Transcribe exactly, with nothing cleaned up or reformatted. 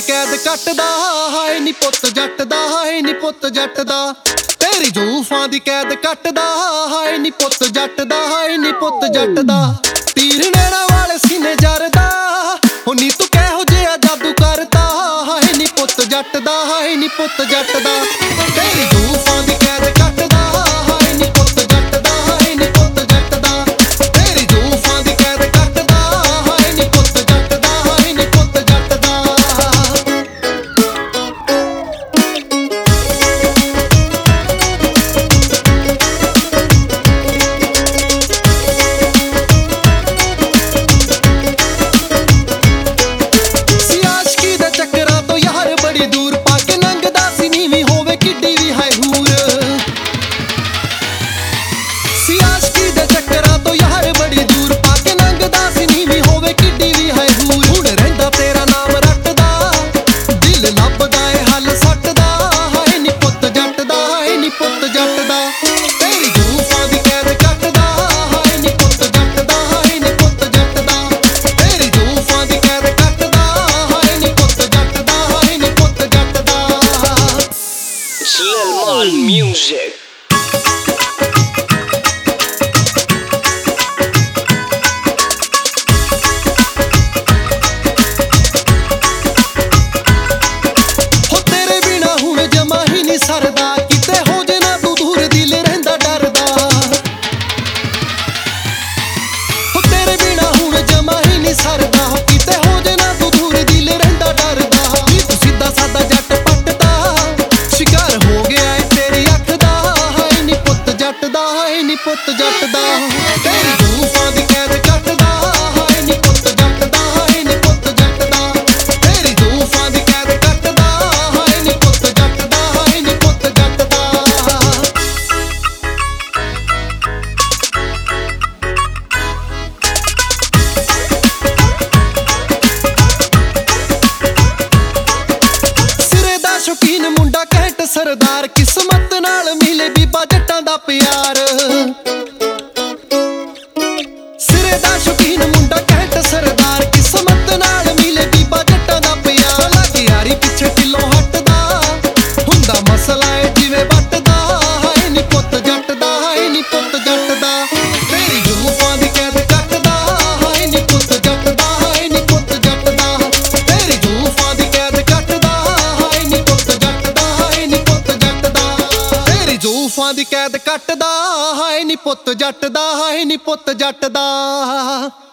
ਕੈਦ ਕੱਟਦਾ ਹਾਏ ਨੀ ਪੁੱਤ ਜੱਟ ਦਾ, ਹਾਏ ਨੀ ਪੁੱਤ ਜੱਟ ਦਾ। ਤੇਰੀ ਜ਼ੁਲਫਾਂ ਦੀ ਕੈਦ ਕੱਟਦਾ ਹਾਏ ਨੀ ਪੁੱਤ ਜੱਟ ਦਾ, ਹਾਏ ਨੀ ਪੁੱਤ ਜੱਟ ਦਾ। ਤੀਰ ਨੈਣਾ ਵਾਲੇ ਸੀਨੇ ਜਰਦਾ ਹੋ ਨੀ ਤੂੰ ਕਿਹੋ ਜਿਹਾ ਜਾਦੂ ਕਰਦਾ ਹਾਏ ਨੀ ਪੁੱਤ ਜੱਟ ਦਾ, ਹਾਏ ਨੀ ਪੁੱਤ ਜੱਟ ਦਾ। ਤੇਰੀ ਜ਼ੁਲਫਾਂ ਦੀ ਕੈਦ ਕੱਟਦਾ ਹਾਏ ਨੀ ਪੁੱਤ ਜੱਟ ਦਾ, ਹਾਏ ਨੀ ਪੁੱਤ ਜੱਟ ਦਾ। ਤੇਰੀ ਜ਼ੁਲਫਾਂ ਦੀ ਕੈਦ ਕੱਟਦਾ ਹਾਏ ਨੀ ਪੁੱਤ ਜੱਟ ਦਾ, ਹਾਏ ਨੀ ਪੁੱਤ ਜੱਟ ਦਾ। Music. ਹੋ ਤੇਰੇ ਬਿਨਾ ਹੁਣ ਜਮਾ ਹੀ ਨਹੀਂ ਸਰਦਾ, ਕਿਤੇ ਹੋ ਜੇ ਨਾ ਤੂੰ ਦੂਰ ਦਿਲ ਰਹਿੰਦਾ ਡਰਦਾ। ਹੋ ਤੇਰੇ ਬਿਨਾ ਹੁਣ ਜਮਾ ਹੀ ਨਹੀਂ ਸਰਦਾ, ਕਿਤੇ ਹੋ ਜੇ ਨਾ ਤੂੰ ਦੂਰ ਦਿਲ ਰਹਿੰਦਾ ਡਰਦਾ। ਨੀ ਤੂੰ ਸਿੱਧਾ ਸਾਦਾ ਜੱਟ ਪੱਟ ਦਾ ਸ਼ਿਕਾਰ ਹੋ ਗਿਆ ਏ ਤੇਰੀ ਅੱਖ ਦਾ, ਹਾਏ ਨੀ ਪੁੱਤ ਜੱਟ ਦਾ, ਹਾਏ ਨੀ ਪੁੱਤ ਜੱਟ ਦਾ। ਤੇਰੀ ਜ਼ੁਲਫਾਂ ਦੀ ਕੈਦ ਕੱਟਦਾ ਹਾਏ ਨੀ ਪੁੱਤ ਜੱਟ ਦਾ, ਹਾਏ ਨੀ ਪੁੱਤ ਜੱਟ ਦਾ। ਤੇਰੀ ਜ਼ੁਲਫਾਂ ਦੀ ਕੈਦ ਕੱਟਦਾ ਹਾਏ ਨੀ ਪੁੱਤ ਜੱਟ ਦਾ, ਹਾਏ ਨੀ ਪੁੱਤ ਜੱਟ ਦਾ। ਸਿਰੇ ਦਾ ਸ਼ੌਕੀਨ ਮੁੰਡਾ ਕਹਿਟ ਸਰਦਾਰ, ਕਿਸਮਤ ਨਾਲ ਮਿਲੇ ਬੀਬਾ ਜੱਟਾਂ ਦਾ ਪਿਆਰ। ਸਿਰੇ ਦਾ ਸ਼ੌਕੀਨ ਮੁੰਡਾ ਕਹਿਟ ਸਰਦਾਰ, ਕਿਸਮਤ ਨਾਲ ਮਿਲੇ ਬੀਬਾ ਜੱਟਾਂ ਦਾ ਪਿਆਰ। ਲੱਗ ਯਾਰੀ ਪਿੱਛੇ ਢਿੱਲੋਂ ਹਟਦਾ ਹੁੰਦਾ ਮਸਲਾ ਏ ਜਿਵੇਂ ਵੱਟ ਦਾ, ਹਾਏ ਨੀ ਪੁੱਤ ਜੱਟ ਦਾ, ਹਾਏ ਨੀ ਪੁੱਤ ਜੱਟ ਦਾ। ਤੇਰੀ ਜ਼ੁਲਫਾਂ ਦੀ ਕੈਦ ਕੱਟਦਾ ਹਾਏ ਨੀ ਪੁੱਤ ਜੱਟ ਦਾ, ਹਾਏ ਨੀ ਪੁੱਤ ਜੱਟ ਦਾ। ਤੇਰੀ ਜ਼ੁਲਫਾਂ ਦੀ ਕੈਦ ਕੱਟਦਾ ਹਾਏ ਨੀ ਪੁੱਤ ਜੱਟ ਦਾ, ਹਾਏ ਨੀ ਪੁੱਤ ਜੱਟ ਦਾ। ਤੇਰੀ ਜ਼ੁਲਫਾਂ ਦੀ ਕੈਦ ਕੱਟਦਾ ਹਾਏ ਨੀ ਪੁੱਤ ਜੱਟ ਦਾ, ਹਾਏ ਨੀ ਪੁੱਤ ਜੱਟ ਦਾ।